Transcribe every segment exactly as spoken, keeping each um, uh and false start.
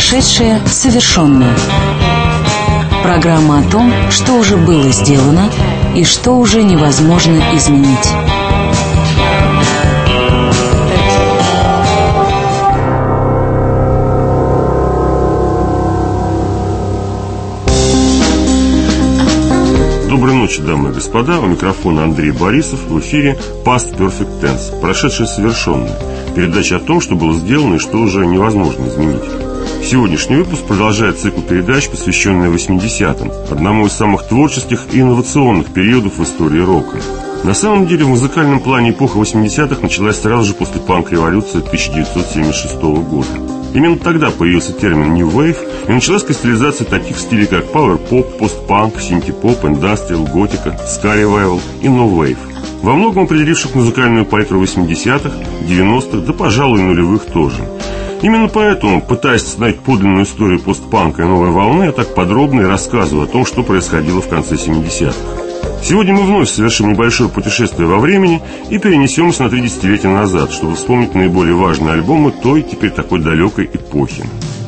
Прошедшее совершенное. Программа о том, что уже было сделано и что уже невозможно изменить. Доброй ночи, дамы и господа. У микрофона Андрей Борисов. В эфире Past Perfect Tense. Прошедшее совершенное. Передача о том, что было сделано и что уже невозможно изменить. Сегодняшний выпуск продолжает цикл передач, посвященный восьмидесятым, одному из самых творческих и инновационных периодов в истории рока. На самом деле, в музыкальном плане эпоха восьмидесятых началась сразу же после панк-революции тысяча девятьсот семьдесят шестого года. Именно тогда появился термин New Wave, и началась кристаллизация таких стилей, как Power Pop, Post-Punk, Синти-Поп, Индастриал, Готика, Ska Revival и No Wave. Во многом определивших музыкальную палитру восьмидесятых, девяностых, да, пожалуй, нулевых тоже. Именно поэтому, пытаясь узнать подлинную историю постпанка и новой волны, я так подробно и рассказываю о том, что происходило в конце семидесятых. Сегодня мы вновь совершим небольшое путешествие во времени и перенесемся на три десятилетия назад, чтобы вспомнить наиболее важные альбомы той, теперь такой далекой эпохи.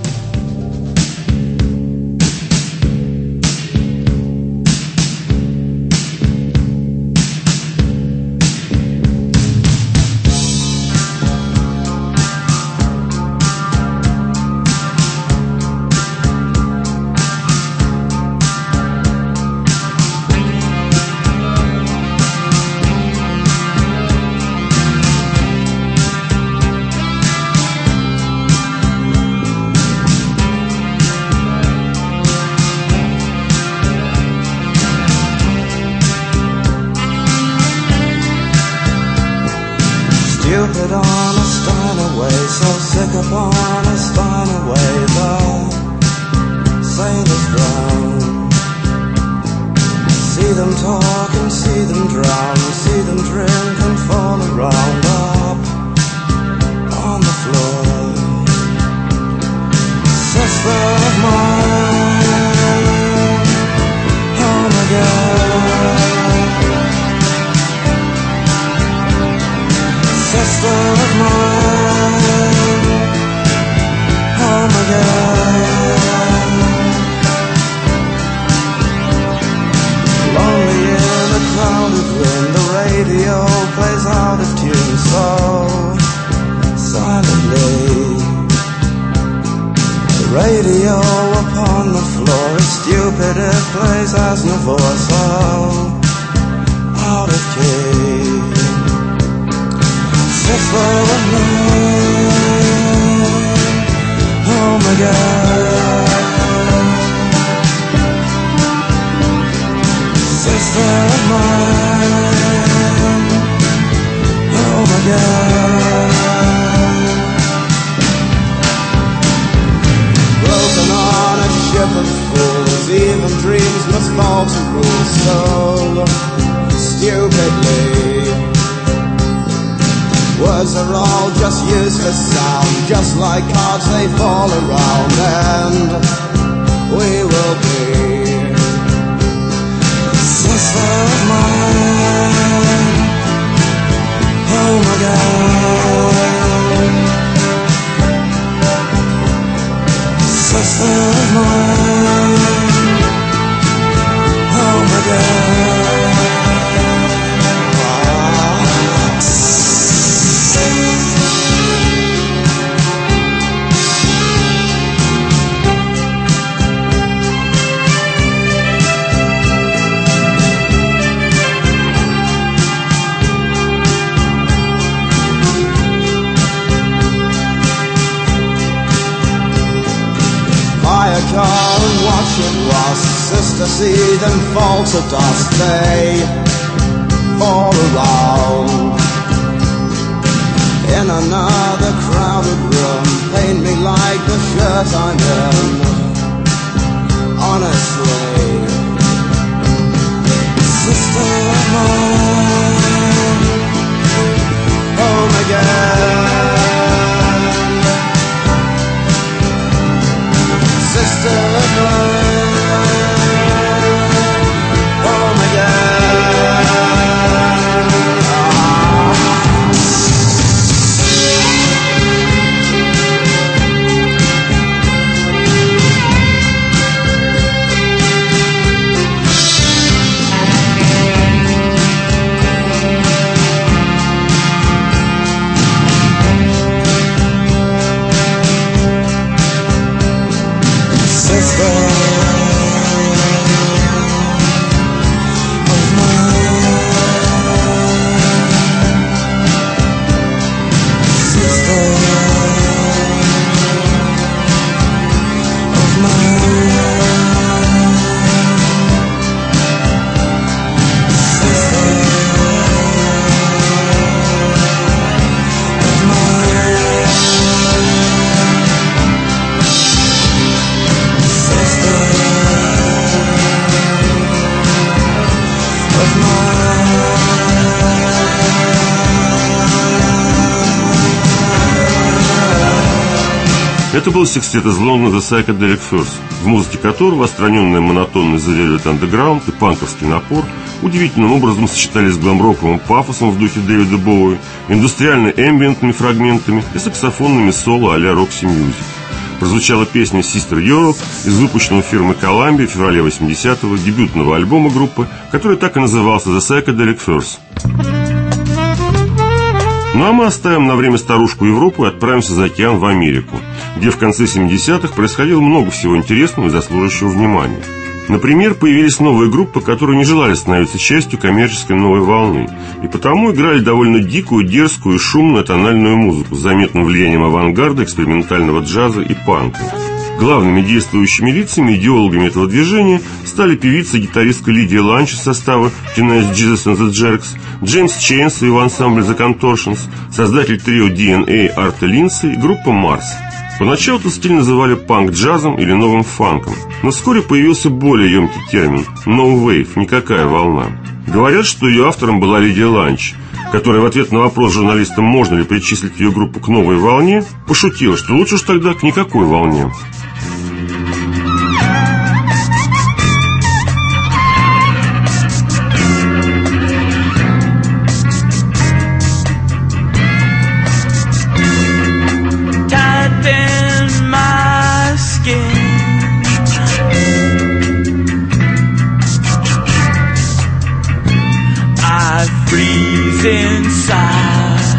Stupid on a Steiner way, so sick upon a Steiner way, the sailors drown. See them talk and see them drown, see them drink and fall around up on the floor. Sister of mine, oh my God. Sister of mine, oh my God. Lonely in a crowded room, the radio plays out of tune so silently. The radio upon the floor is stupid, it plays as Navor so out of key. Sister of mine, oh my God. Sister of mine, oh my God. Broken on a ship of fools, even dreams must fall to rules so stupidly. Words are all just useless sound, just like cards they fall around, and we will be. Sister of mine, oh my God. Sister of mine, oh my God. Car and watch it rust, sister, see them fall to dust, they fall around. In another crowded room, paint me like the shirt I'm in, honestly. Sister of mine, oh my God. Sister of mine, oh my God. Это был секстет из Лондона The Psychedelic Furs, в музыке которого отстраненная монотонность The Velvet Underground и панковский напор удивительным образом сочетались с глэм-роковым пафосом в духе Дэвида Боуи, индустриально-эмбиентными фрагментами и саксофонными соло а-ля Roxy Music. Прозвучала песня Sister Europe из выпущенного фирмой Columbia в феврале восьмидесятого дебютного альбома группы, который так и назывался The Psychedelic Furs. Ну а мы оставим на время старушку Европу и отправимся за океан в Америку, где в конце семидесятых происходило много всего интересного и заслуживающего внимания. Например, появились новые группы, которые не желали становиться частью коммерческой новой волны, и потому играли довольно дикую, дерзкую и шумную тональную музыку с заметным влиянием авангарда, экспериментального джаза и панка. Главными действующими лицами, идеологами этого движения стали певица и гитаристка Лидия Ланч из состава Teenage Jesus and the Jerks, Джеймс Чейнс и его ансамбль The Contortions, создатель трио ди эн эй Арта Линдси и группа Марс. Поначалу этот стиль называли панк-джазом или новым фанком, но вскоре появился более емкий термин «no wave», никакая волна. Говорят, что ее автором была Лидия Ланч, которая в ответ на вопрос журналистам, можно ли причислить ее группу к новой волне, пошутила, что лучше уж тогда к никакой волне. Inside,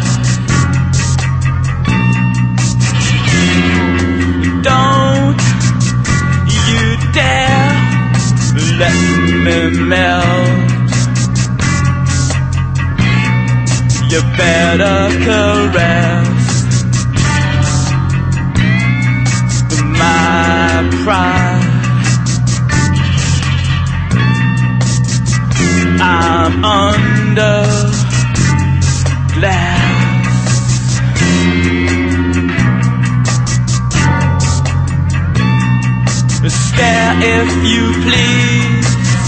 don't you dare let me melt. You better caress my pride. I'm under glass. Stare if you please.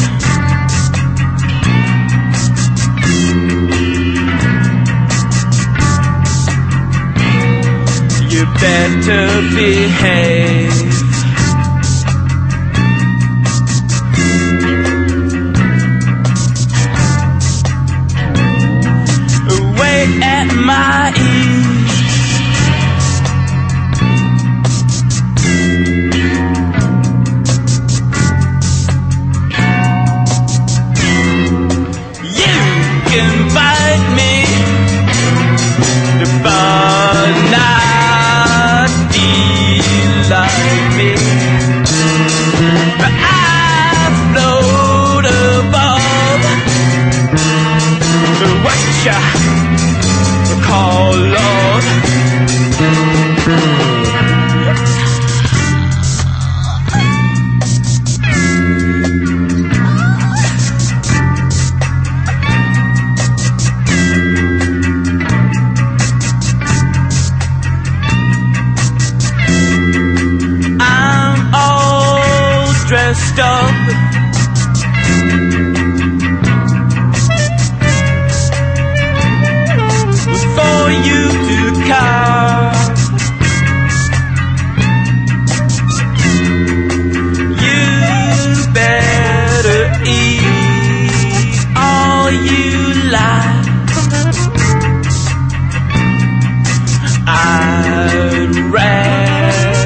You better behave. Wait at my ease. You can bite me, but not like me. But I float above what you call love. I'm all dressed up for you to come. You better eat all you like. I'd rather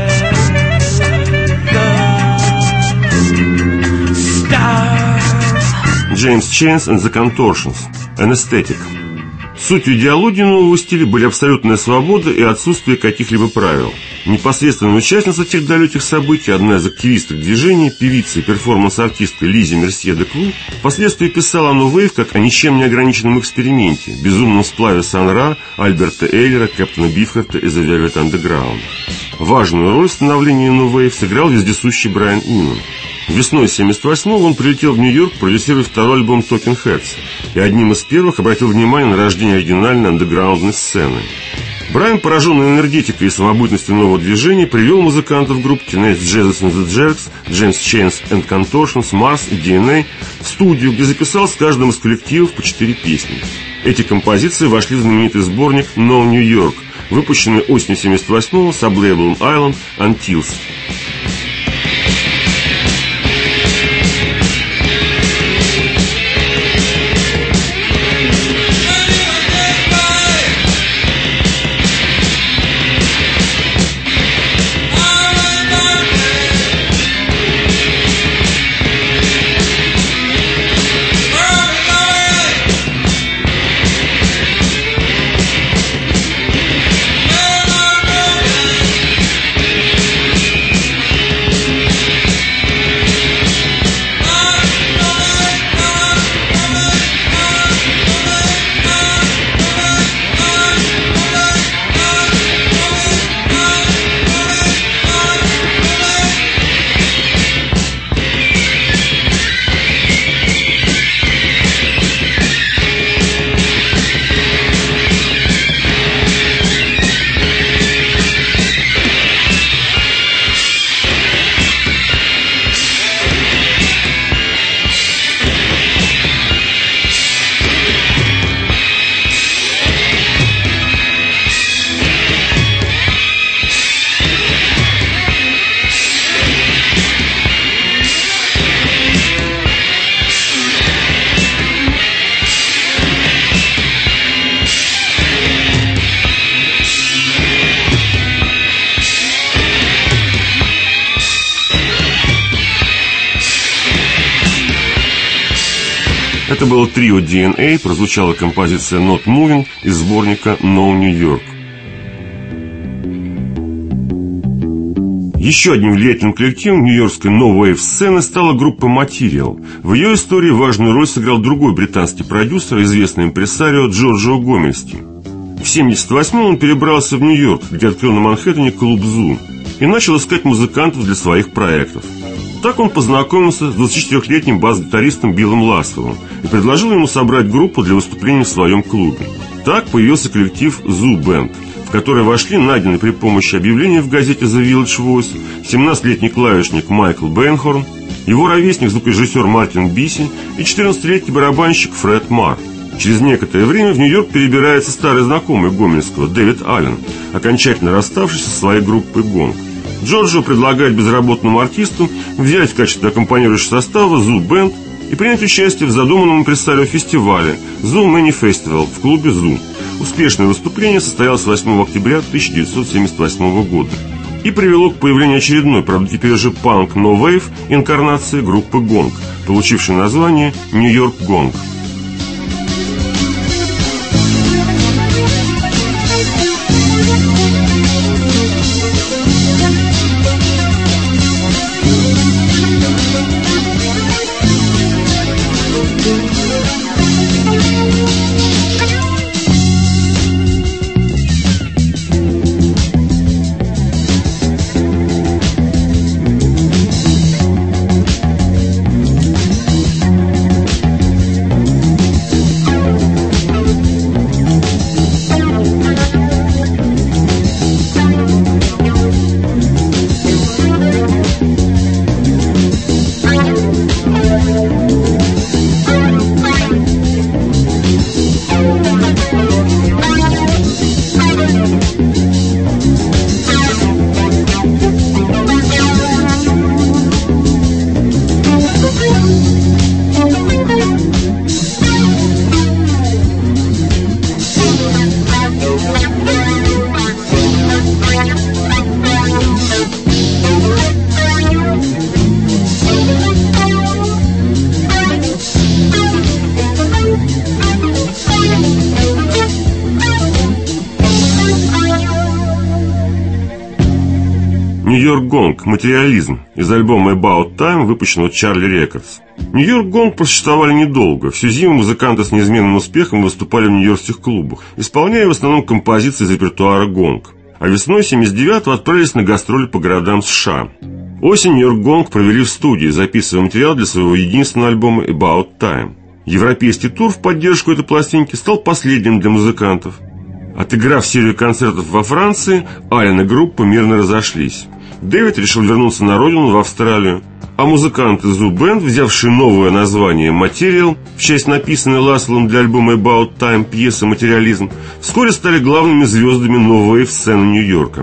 starve. James Chance and the Contortions. Anesthetic. Сутью идеологии нового стиля были абсолютная свобода и отсутствие каких-либо правил. Непосредственная участница тех далеких событий, одна из активисток движения, певица и перформанс-артистка Лизи Мерсье де Клу, впоследствии писала о No Wave как о ничем не ограниченном эксперименте, безумном сплаве Сан-Ра, Альберта Эйлера, Кэптона Бифхарта и The Velvet Underground. Важную роль в становлении No Wave сыграл вездесущий Брайан Инман. Весной семьдесят восьмого он прилетел в Нью-Йорк продюсировать второй альбом Talking Heads и одним из первых обратил внимание на рождение оригинальной андеграундной сцены. Брайан, пораженный энергетикой и самобытностью нового движения, привел музыкантов групп Teenage Jesus and the Jerks, James Chance and Contortions, Mars и ди эн эй в студию, где записал с каждым из коллективов по четыре песни. Эти композиции вошли в знаменитый сборник No New York, выпущенный осенью семьдесят восьмого с облейблом Island Antilles. Это было трио ди эн эй, прозвучала композиция Not Moving из сборника No New York. Еще одним влиятельным коллективом нью-йоркской no-wave-сцены стала группа Material. В ее истории важную роль сыграл другой британский продюсер, известный импресарио Джорджио Гомельски. В семьдесят восьмом он перебрался в Нью-Йорк, где открыл на Манхэттене клуб «Зум» и начал искать музыкантов для своих проектов. Так он познакомился с двадцатичетырёхлетним бас-гитаристом Биллом Лассовым и предложил ему собрать группу для выступлений в своем клубе. Так появился коллектив «Zoo Band», в который вошли найденный при помощи объявления в газете The Village Voice семнадцатилетний клавишник Майкл Бейнхорн, его ровесник звукорежиссер Мартин Биси и четырнадцатилетний барабанщик Фред Марр. Через некоторое время в Нью-Йорк перебирается старый знакомый Гомельского Дэвид Аллен, окончательно расставшись со своей группой «Гонг». Джорджио предлагает безработному артисту взять в качестве аккомпанирующего состава Zoo Band и принять участие в задуманном импресарио фестивале Zoo Mini Festival в клубе Zoo. Успешное выступление состоялось восьмого октября тысяча девятьсот семьдесят восьмого года и привело к появлению очередной, правда теперь уже панк No Wave инкарнации группы Гонг, получившей название Нью-Йорк Гонг. Нью-Йорк Гонг «Материализм» из альбома About Time, выпущенного Charlie Records. Нью-Йорк Гонг просуществовали недолго. Всю зиму музыканты с неизменным успехом выступали в нью-йоркских клубах, исполняя в основном композиции из репертуара Гонг. А весной семьдесят девятого отправились на гастроли по городам США. Осень Нью-Йорк Гонг провели в студии, записывая материал для своего единственного альбома About Time. Европейский тур в поддержку этой пластинки стал последним для музыкантов. Отыграв серию концертов во Франции, Аллен и группа мирно разошлись. Дэвид решил вернуться на родину, в Австралию, а музыканты Zoo Band, взявшие новое название «Material» в честь написанной Ласлом для альбома About Time пьесы «Материализм», вскоре стали главными звездами новой сцены Нью-Йорка.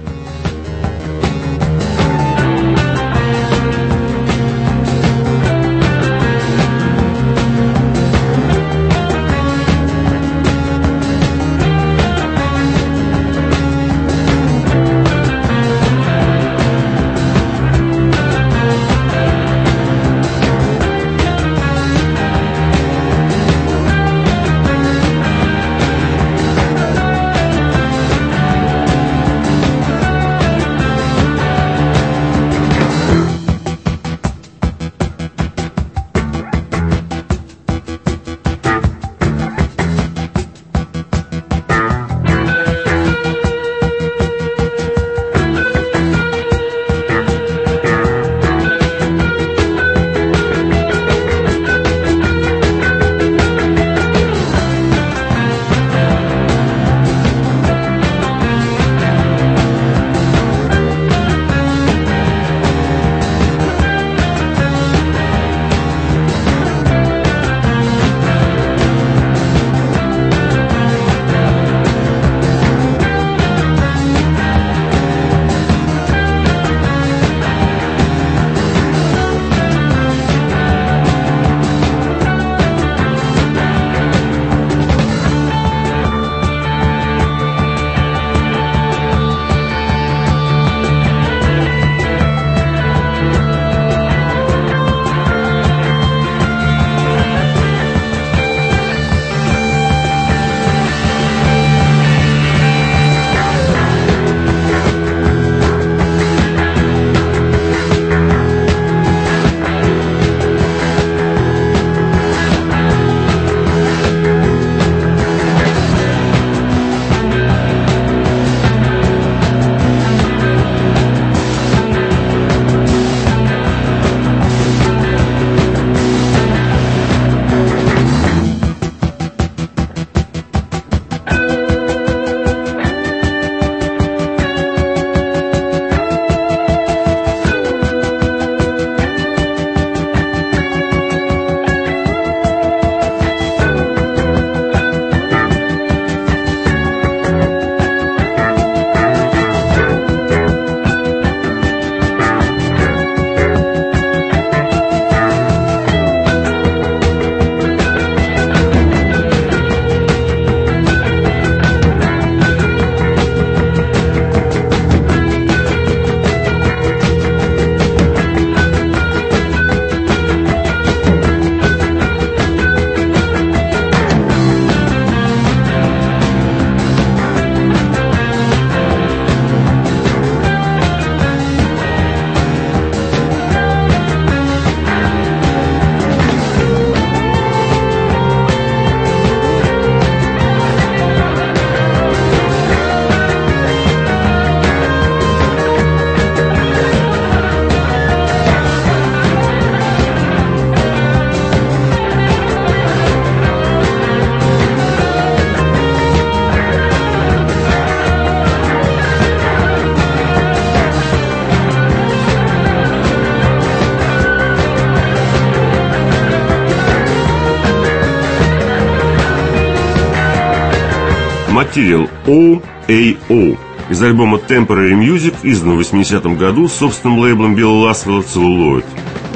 Material о эй о из альбома Temporary Music, изданного в восьмидесятом году собственным лейблом Билла Ласвелла Celluloid.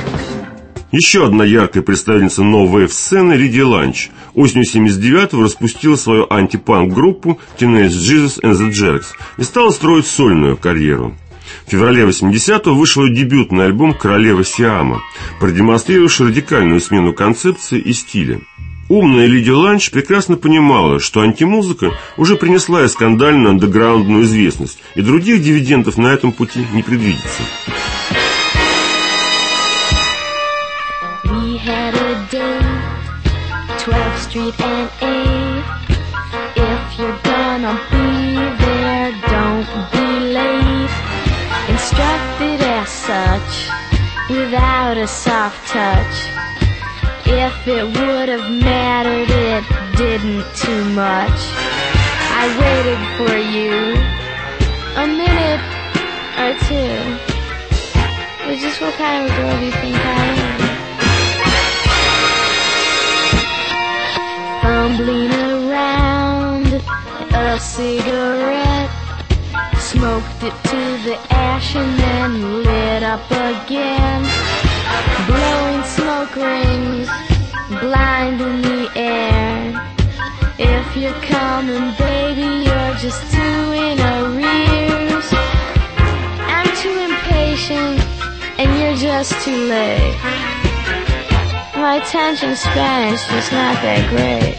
Еще одна яркая представительница no-wave-сцены Лидия Ланч осенью семьдесят девятого распустила свою антипанк-группу Teenage Jesus and the Jerks и стала строить сольную карьеру. В феврале восьмидесятого вышел ее дебютный альбом «Королева Сиама», продемонстрировавший радикальную смену концепции и стиля. Умная Лидия Ланч прекрасно понимала, что антимузыка уже принесла ей скандальную андеграундную известность, и других дивидендов на этом пути не предвидится. If it would have mattered, it didn't too much. I waited for you a minute, or two. But just what kind of a girl do you think I am? Fumbling around a cigarette, smoked it to the ash and then lit up again. Blowing smoke rings, blind in the air. If you're coming, baby, you're just two in arrears. I'm too impatient and you're just too late. My attention span's just not that great.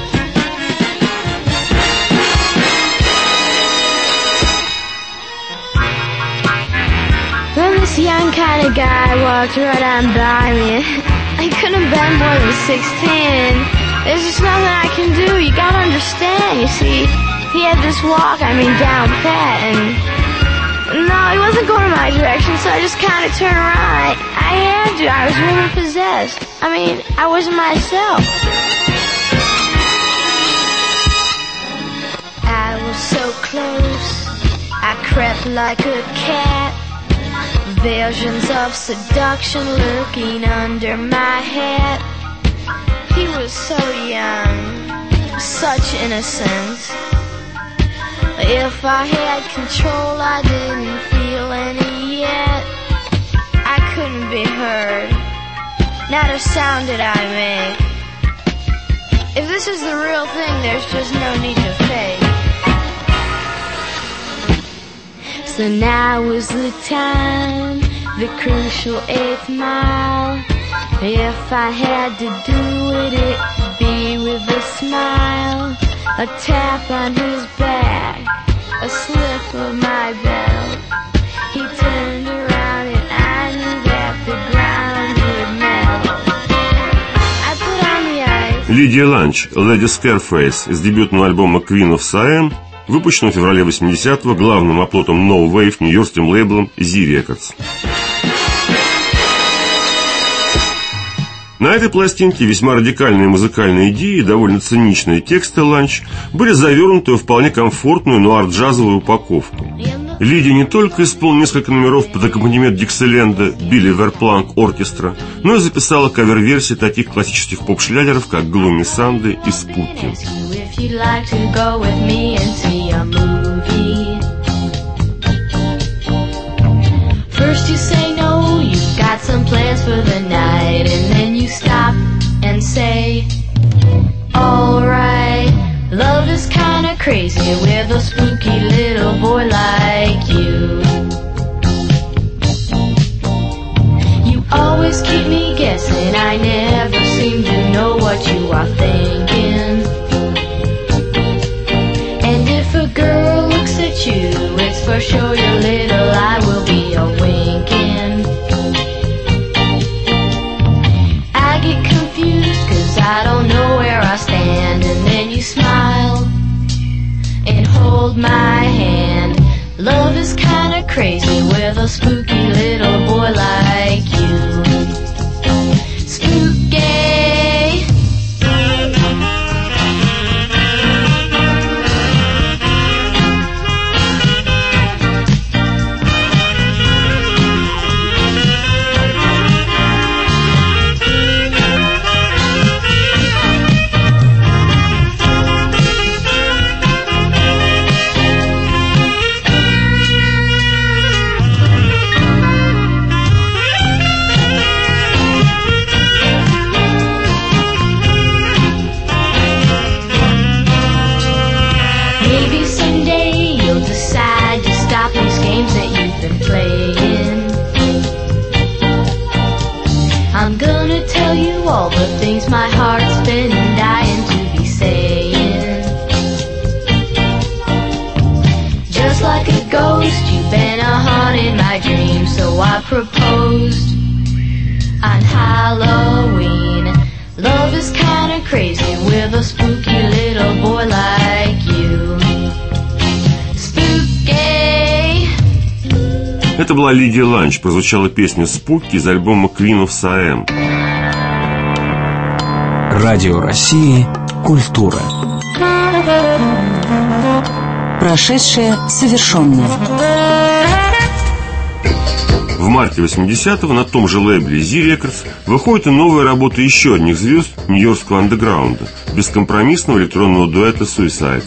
Then this young kind of guy walked right on by me. I couldn't have been more than sixteen. There's just nothing I can do. You gotta understand, you see. He had this walk, I mean, down pat, and no, he wasn't going in my direction, so I just kind of turned around. I, I had to. I was woman possessed. I mean, I wasn't myself. I was so close. I crept like a cat. Visions of seduction lurking under my hat. He was so young, such innocence. If I had control, I didn't feel any yet. I couldn't be heard, not a sound did I make. If this is the real thing, there's just no need to fake. So now was the time, the crucial eighth mile. If I had to do it, it'd be with a smile. A tap on his back, a slip of my belt. He turned around and I knew that the ground would melt. I put on the ice. Лидия Ланч, Lady Scarface из дебютного альбома Queen of Siam, выпущенного в феврале восьмидесятого главным оплотом No Wave нью-йоркским лейблом Z Records. На этой пластинке весьма радикальные музыкальные идеи и довольно циничные тексты Ланч были завернуты в вполне комфортную нуар-джазовую упаковку. Лидия не только исполнила несколько номеров под аккомпанемент Диксиленда Билли Верпланк Оркестра, но и записала кавер-версии таких классических поп-шлягеров, как Gloomy Sunday и Spooky. Got some plans for the night, and then you stop and say, alright, love is kinda crazy with a spooky little boy like you. You always keep me guessing, I never seem to know what you are thinking. And if a girl looks at you, it's for sure your little eye will be a winking. I don't know where I stand, and then you smile and hold my hand. Love is kinda crazy with a spooky little boy like you. Spooky. I'm gonna tell you all the things my heart's been dying to be saying. Just like a ghost, you've been a haunting my dreams, so I proposed on Halloween. Love is kinda crazy with a spooky little boy like you. Spooky. Это была Лидия Ланч, прозвучала песня «Спуки» из альбома Queen of Siam. Радио России «Культура». Прошедшее совершенно. В марте восьмидесятого на том же лейбле Зи Records выходит и новая работа еще одних звезд нью-йоркского андеграунда, бескомпромиссного электронного дуэта Suicide.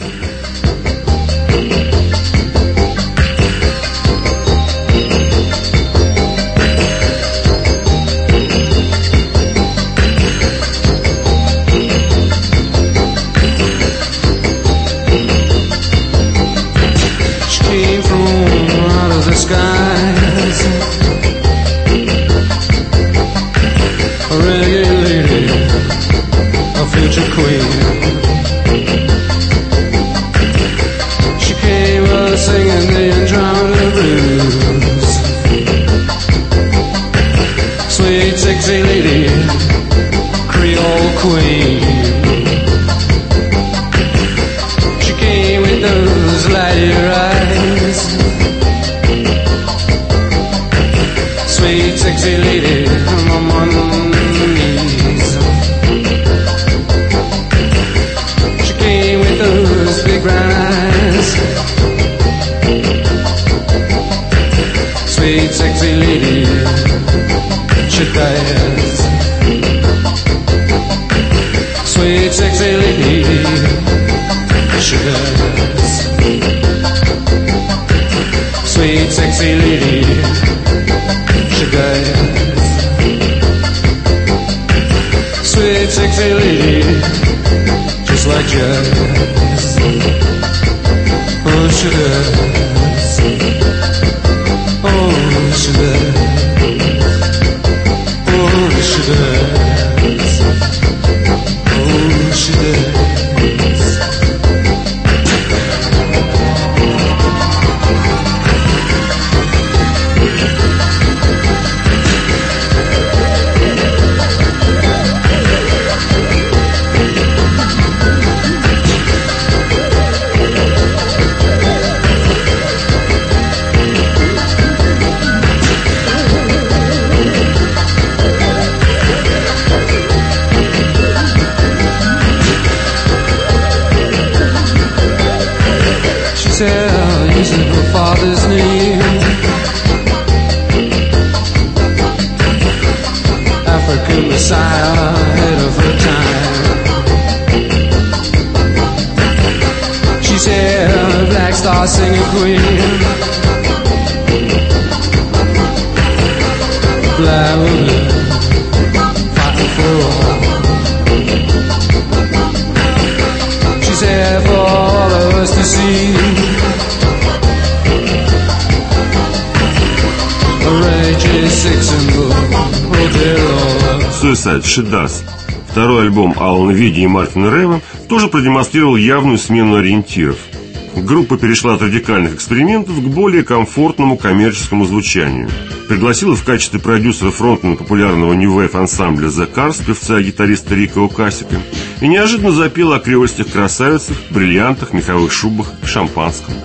Suicide She Does. Второй альбом Алана Види и Мартина Рева тоже продемонстрировал явную смену ориентиров. Группа перешла от радикальных экспериментов к более комфортному коммерческому звучанию. Пригласила в качестве продюсера фронтмена популярного нью-вейв ансамбля The Cars, певца и гитариста Рика Окасика, и неожиданно запела о креольских красавицах, бриллиантах, меховых шубах и шампанском.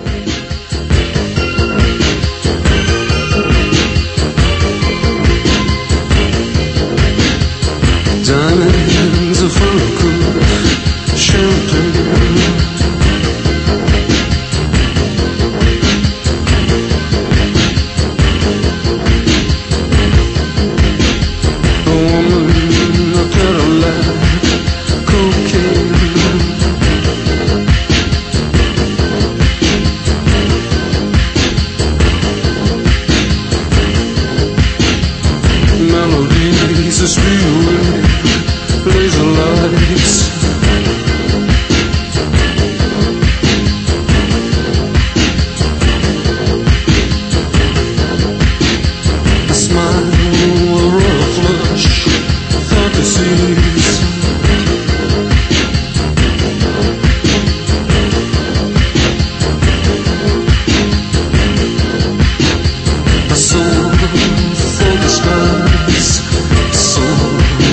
Diamonds are full of cool champagne. A woman, a Cadillac, cocaine. Melodies are spewing. Laser lights. A smile, a royal flush, fantasies. A soul for the skies, a soul.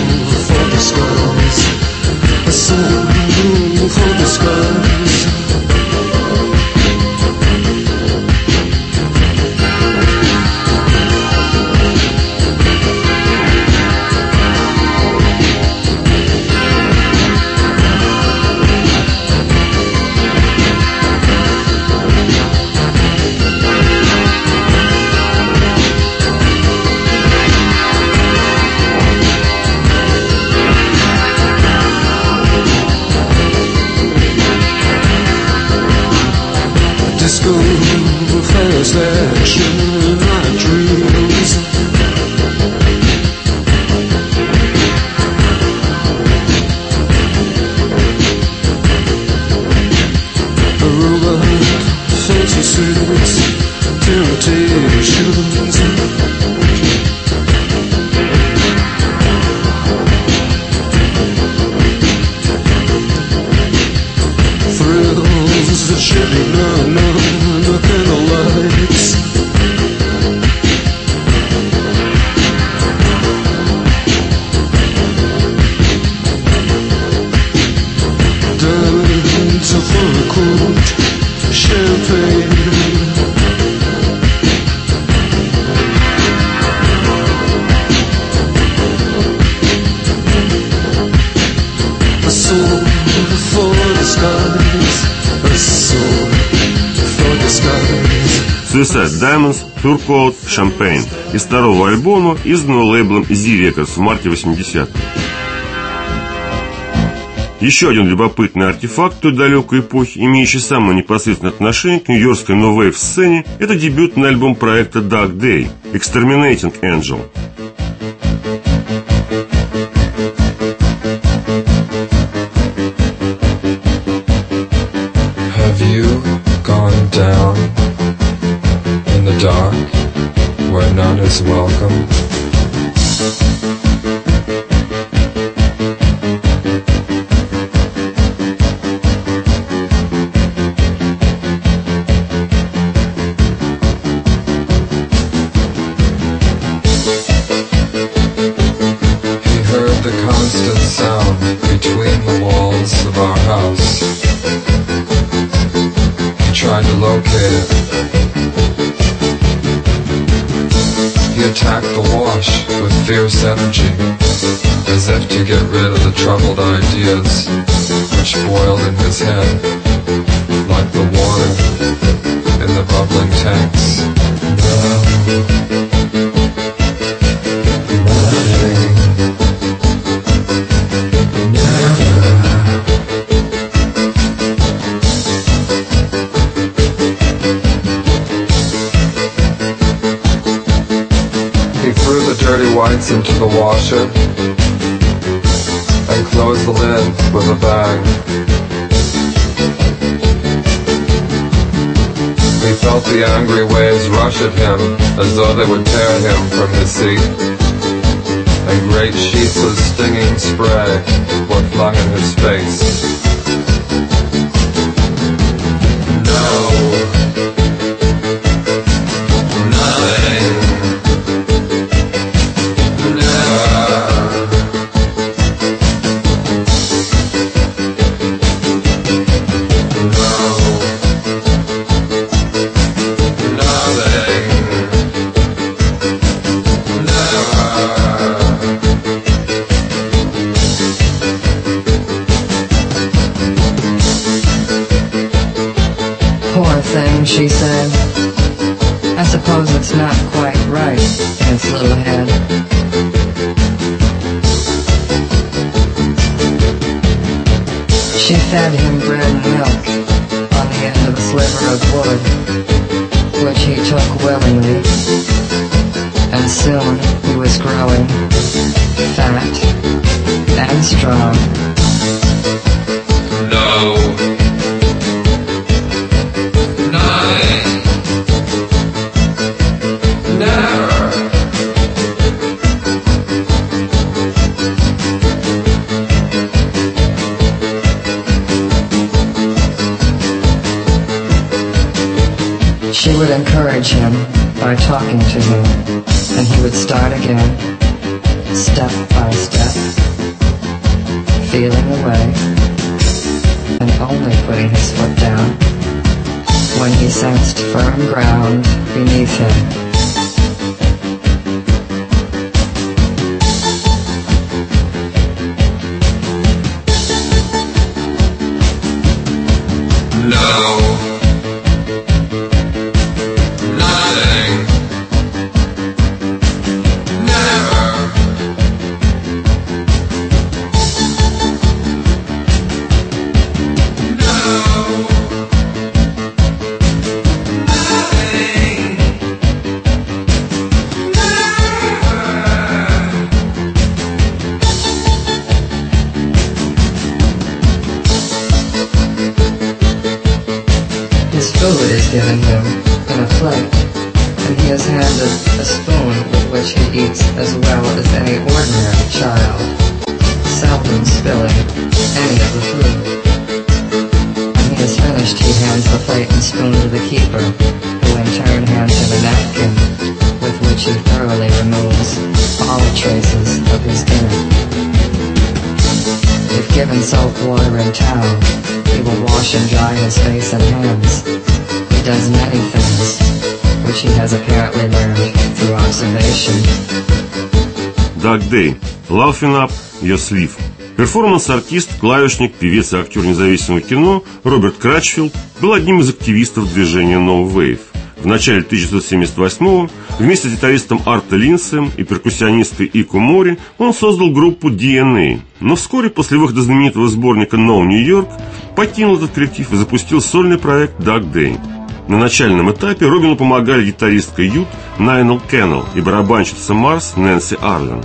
satisfaction in my dreams. Aruba, fancy suits, temptations. Thrills that should be known, nothing the lights. Diamonds for a quote, champagne. A soul for the skies, a soul for the skies. Suicide Diamonds, Turcoat, Champagne из второго альбома, изданного лейблом Z Records в марте восьмидесятых. Еще один любопытный артефакт той далекой эпохи, имеющий самое непосредственное отношение к нью-йоркской no-wave-сцене, это дебютный альбом проекта Dark Day «Exterminating Angel». Have you gone down in the dark where none is welcome? The constant sound between the walls of our house. He tried to locate it. He attacked the wash with fierce energy, as if to get rid of the troubled ideas which boiled in his head, like the water in the bubbling tanks. Dirty whites into the washer and closed the lid with a bang. He felt the angry waves rush at him as though they would tear him from his seat, and great sheets of stinging spray were flung in his face. No, nothing. She said, I suppose it's not quite right in its little head. She fed him bread and milk on the end of a sliver of wood, which he took willingly, and soon he was growing fat and strong. No. She would encourage him by talking to him, and he would start again, step by step, feeling the way, and only putting his foot down when he sensed firm ground beneath him. No. Nothing. given him in a plate, and he is handed a spoon with which he eats as well as any ordinary child, seldom spilling any of the food. When he is finished, he hands the plate and spoon to the keeper, who in turn hands him a napkin, with which he thoroughly removes all traces of his dinner. If given salt water and towel, he will wash and dry his face and hands. He does many things, which he has apparently learned through observation. Doug Day, Laughing Up Your Sleeve. Перформанс-артист, клавишник, певец и актер независимого кино Роберт Крачфилд был одним из активистов движения No Wave. В начале тысяча девятьсот семьдесят восьмого вместе с гитаристом Арто Линдсеем и перкуссионисткой Ико Мори он создал группу ди эн эй, но вскоре после выхода знаменитого сборника No New York покинул этот коллектив и запустил сольный проект Doug Day. На начальном этапе Робину помогали гитаристка Ют Найнел Кеннелл и барабанщица Марс Нэнси Арлен.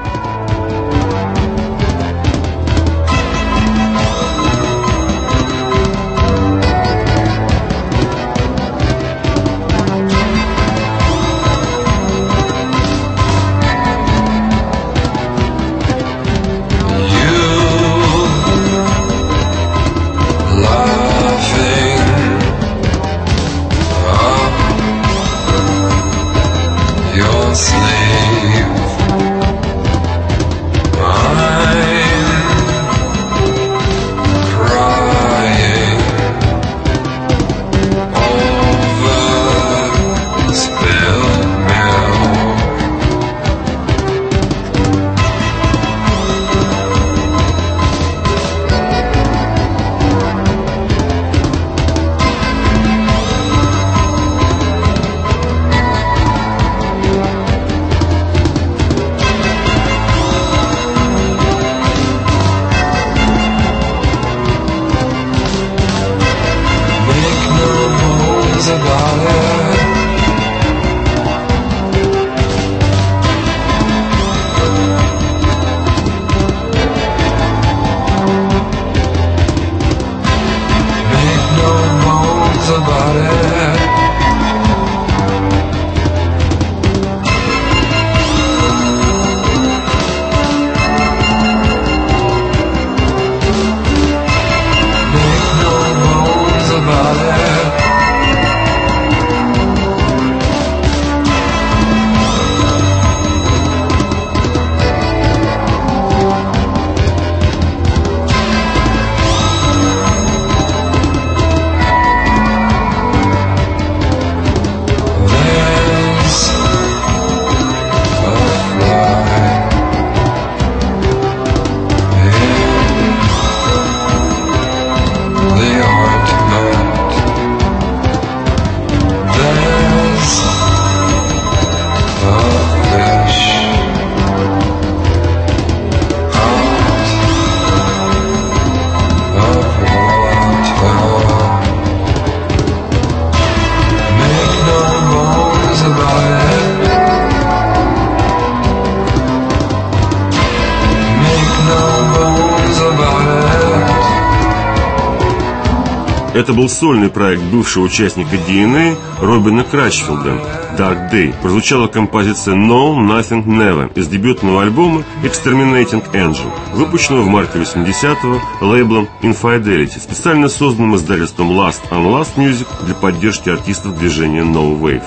Это был сольный проект бывшего участника ди эн эй Робина Крачфилда «Dark Day». Прозвучала композиция «No, Nothing, Never» из дебютного альбома «Exterminating Angel», выпущенного в марте восьмидесятого лейблом Infidelity, специально созданным издательством Last on Last Music для поддержки артистов движения No Wave.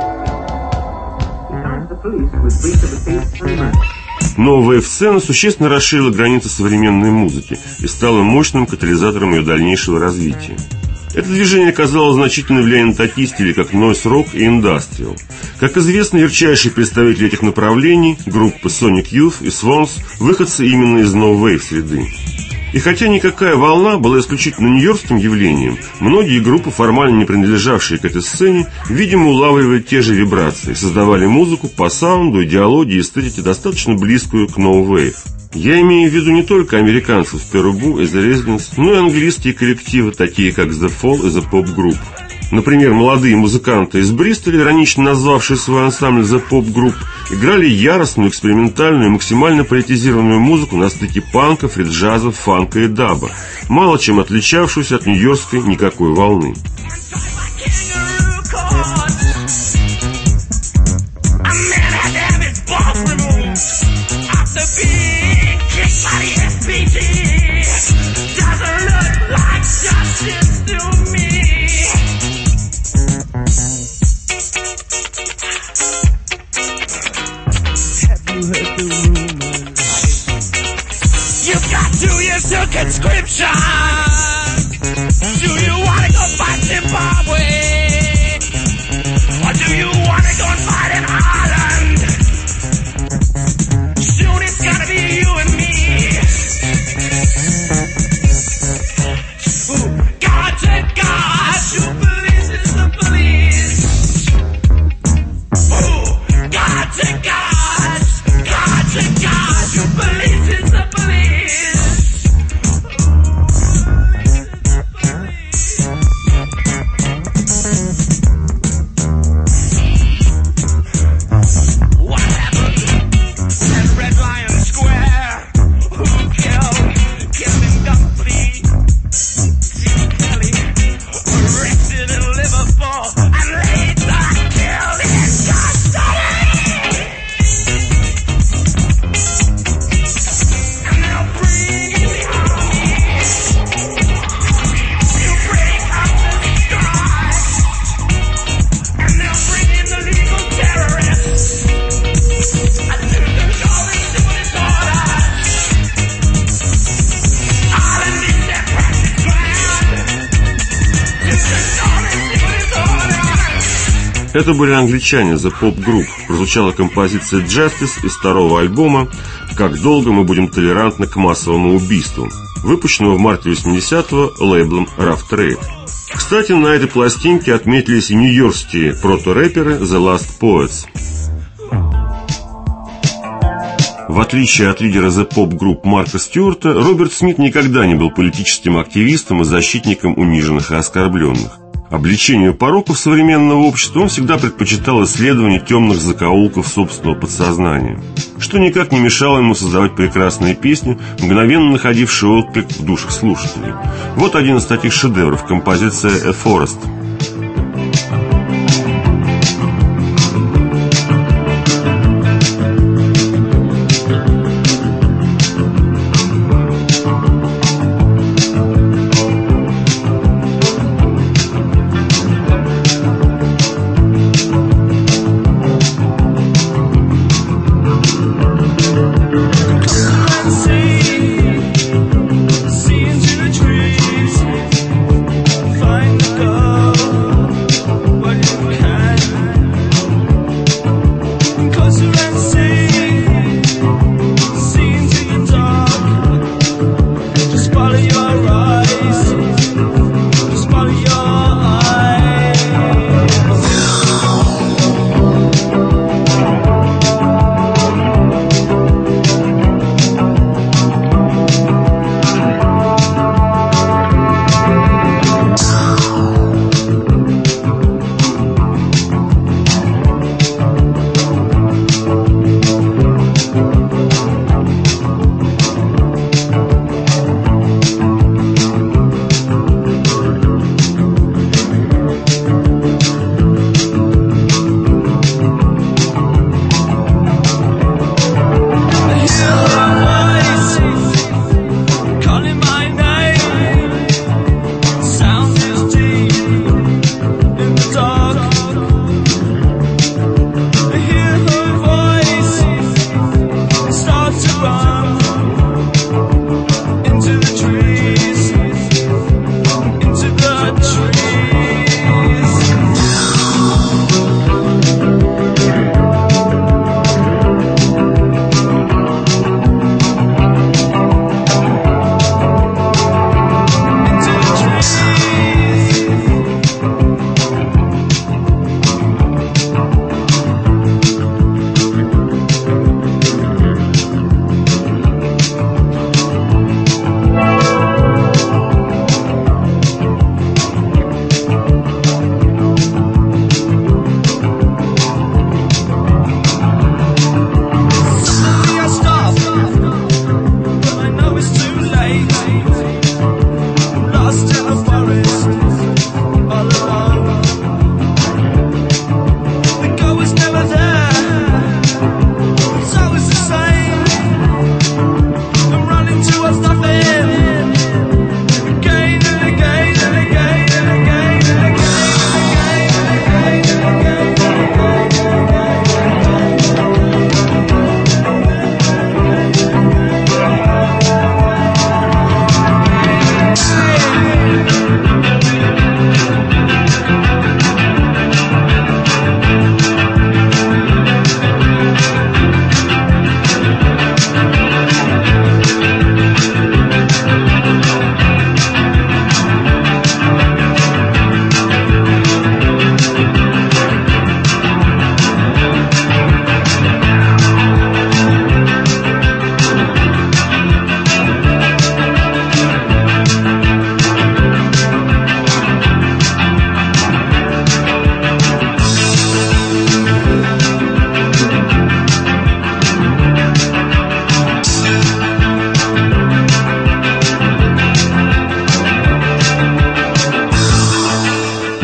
No Wave-сцена существенно расширила границы современной музыки и стала мощным катализатором ее дальнейшего развития. Это движение оказало значительное влияние на такие стили, как нойз-рок и индастриал. Как известно, ярчайшие представители этих направлений, группы Sonic Youth и Swans, выходцы именно из No Wave среды. И хотя никакая волна была исключительно нью-йоркским явлением, многие группы, формально не принадлежавшие к этой сцене, видимо, улавливали те же вибрации, создавали музыку по саунду, идеологии и эстетике, достаточно близкую к No Wave. Я имею в виду не только американцев Перубу и The Residents, но и английские коллективы, такие как The Fall и The Pop Group. Например, молодые музыканты из Бристоля, иронично назвавшие свой ансамбль The Pop Group, играли яростную, экспериментальную и максимально политизированную музыку на стыке панка, фри-джаза, фанка и даба, мало чем отличавшуюся от нью-йоркской никакой волны. Это были англичане The Pop Group. Прозвучала композиция Justice из второго альбома «Как долго мы будем толерантны к массовому убийству», выпущенного в марте восьмидесятого лейблом Rough Trade. Кстати, на этой пластинке отметились и нью-йоркские прото-рэперы The Last Poets. В отличие от лидера The Pop Group Марка Стюарта, Роберт Смит никогда не был политическим активистом и защитником униженных и оскорбленных. Обличению пороков современного общества он всегда предпочитал исследование темных закоулков собственного подсознания, что никак не мешало ему создавать прекрасные песни, мгновенно находившие отклик в душах слушателей. Вот один из таких шедевров — композиция «A Forest». See into the trees, find the girl.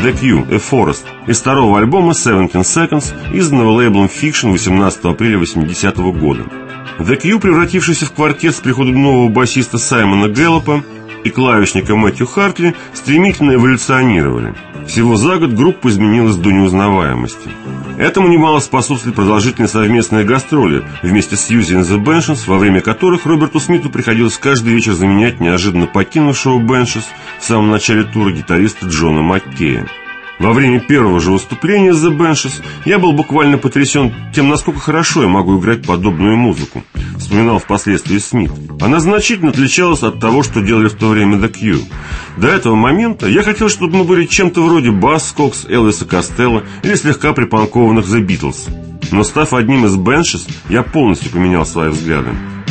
The Cure, A Forest, из второго альбома seventeen seconds, изданного лейблом Fiction восемнадцатого апреля восьмидесятого года. The Cure, превратившийся в квартет с приходом нового басиста Саймона Гэллопа и клавишника Мэтью Хартли, стремительно эволюционировали. Всего за год группа изменилась до неузнаваемости. Этому немало способствовали продолжительные совместные гастроли вместе с Сьюзи and the Benches, во время которых Роберту Смиту приходилось каждый вечер заменять неожиданно покинувшего Benches в самом начале тура гитариста Джона Маккея. Во время первого же выступления The Benches я был буквально потрясен тем, насколько хорошо я могу играть подобную музыку, вспоминал впоследствии Смит. Она значительно отличалась от того, что делали в то время The Cure. До этого момента я хотел, чтобы мы были чем-то вроде Buzzcocks, Элвиса Костелло или слегка припанкованных The Beatles. Но став одним из Benches, я полностью поменял свои взгляды.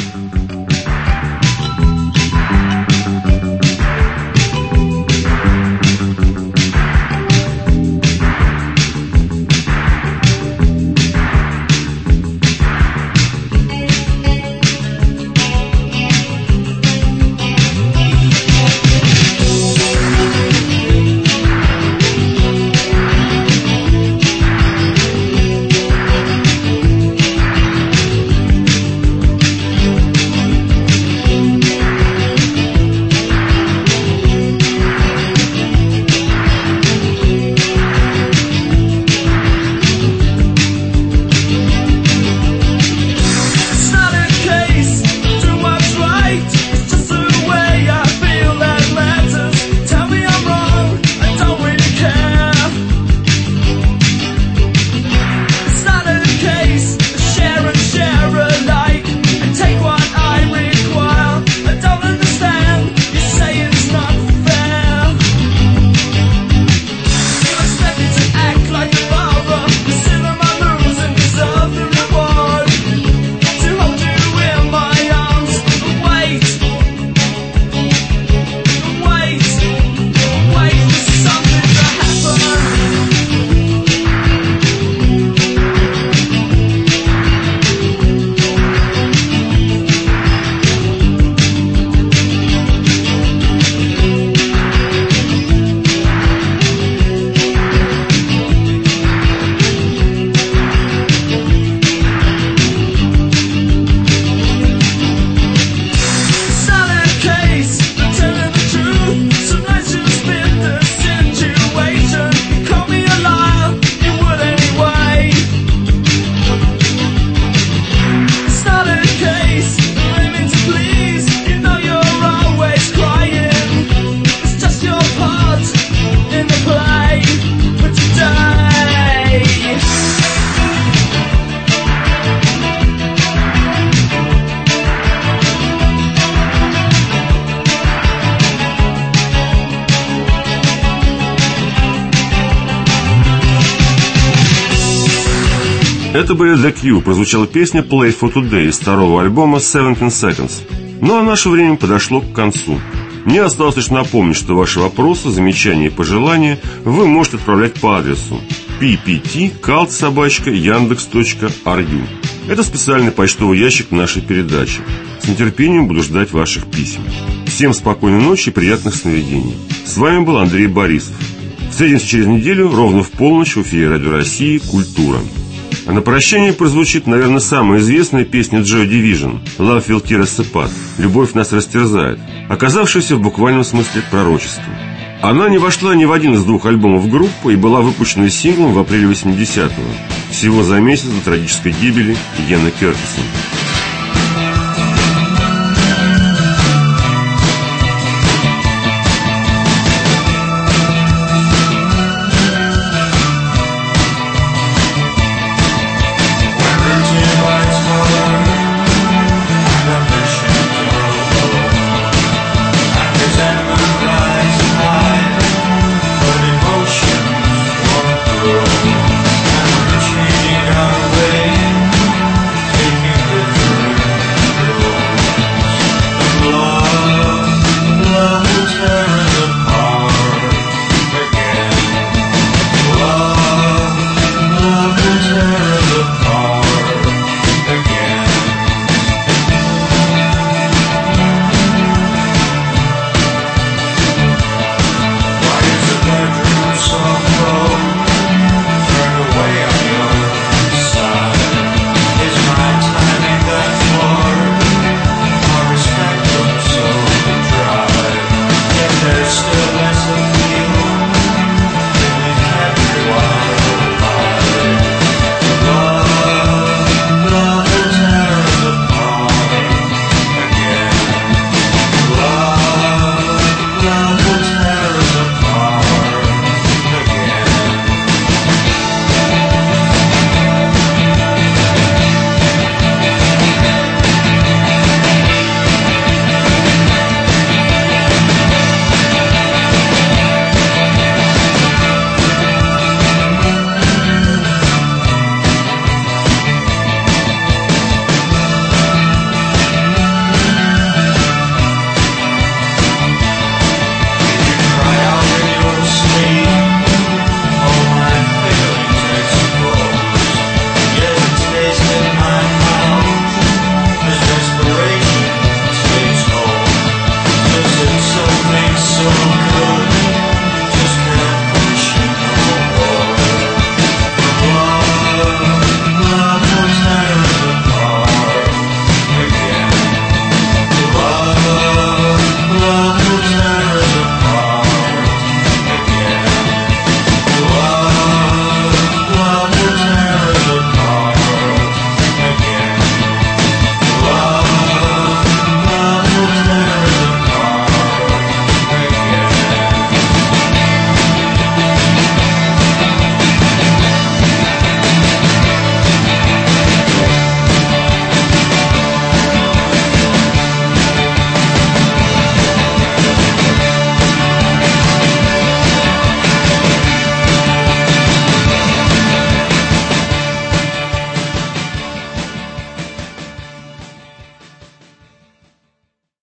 Это были The Cure, прозвучала песня Play for Today из второго альбома seventeen seconds. Ну а наше время подошло к концу. Мне осталось лишь напомнить, что ваши вопросы, замечания и пожелания вы можете отправлять по адресу пи пи ти калт собака яндекс точка ру. Это специальный почтовый ящик нашей передачи. С нетерпением буду ждать ваших писем. Всем спокойной ночи и приятных сновидений. С вами был Андрей Борисов. Встретимся через неделю ровно в полночь в эфире Радио России «Культура». А на прощание прозвучит, наверное, самая известная песня Joy Division «Love will tear us apart» «Любовь нас растерзает», оказавшаяся в буквальном смысле пророчеством. Она не вошла ни в один из двух альбомов группы и была выпущена синглом в апреле восьмидесятого, всего за месяц до трагической гибели Йена Кертиса.